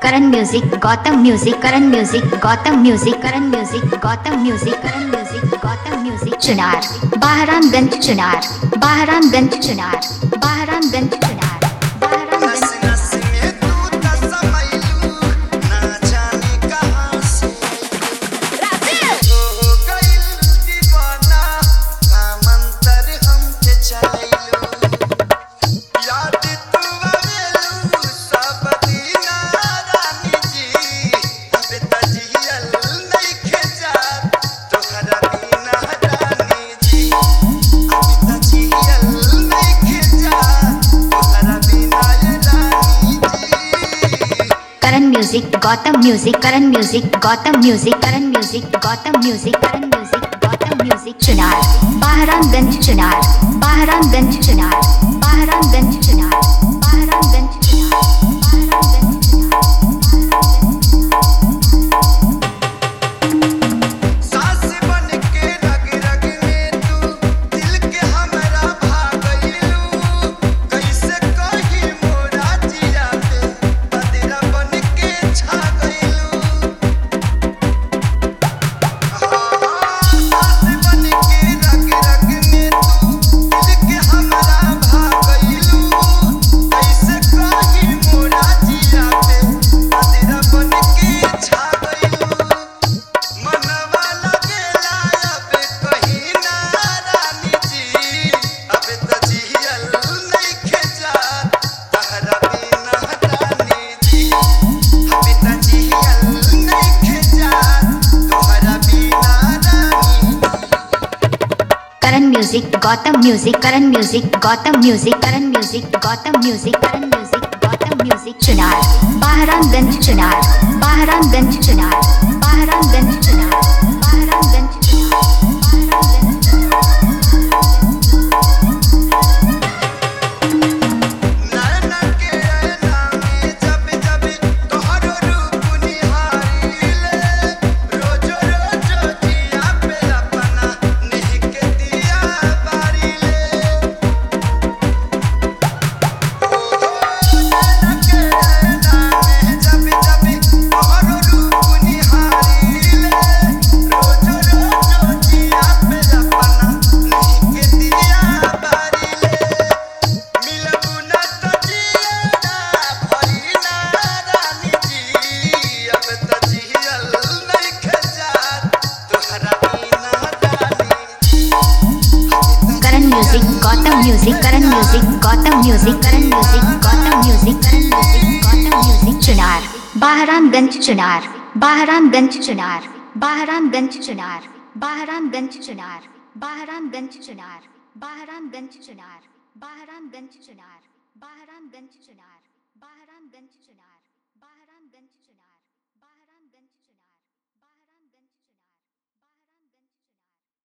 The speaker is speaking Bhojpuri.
करण music Gautam music Karan music Gautam music Karan music Gautam music Karan music Gautam music Chunar Bahramganj Chunar Bahramganj Chunar Bahramganj Chunar Bahramganj Karan music Gautam music Karan music Gautam music Karan music Gautam music Karan music Gautam music Chunar Bahramganj Chunar Bahramganj Chunar Bahramganj Chunar Bahramganj Chunar Bahramganj सास बन के रग रग में तू दिल के हमरा भागइलू कैसे कही मोरा जिया पे बदरा बन के छा गइलू सास बन के रग रग में तू दिल के हमरा भागइलू कैसे कही मोरा जिया पे बदरा बन के छा गइलू मनवा लगेला अब कहीं ना रानी जी अब त जियल नइखे जात तहरा बिना रानी जी अब त जियल नइखे जात तोहरा बिना रानी Karan music Gautam music Karan music Gautam music Karan music Gautam music Karan music Gautam music Chunar Bahramganj Chunar Bahramganj Chunar Bahramganj Chunar Bahramganj Chunar Bahramganj नैना के ऐना में जब जब तोहरो रूप निहारीले रोजो रोजो जिया पे अपना नहीं के दिया बारीले नैना के ऐना में जब जब तोहरो रूप निहारीले रोजो रोजो जिया पे अपना नहीं के दिया बारीले मिलबू ना तो जिया भरी ना रानी जी अब त जियल नइखे जात तोहरा बिना रानी जी Karan music Gautam music Karan music Gautam music Karan music Gautam music Karan music Gautam music Chunar Bahramganj Chunar Bahramganj Chunar Bahramganj Chunar Bahramganj Chunar Bahramganj Chunar Bahramganj Chunar Bahramganj Chunar Bahramganj Chunar Bahramganj Chunar Bahramganj Chunar Bahramganj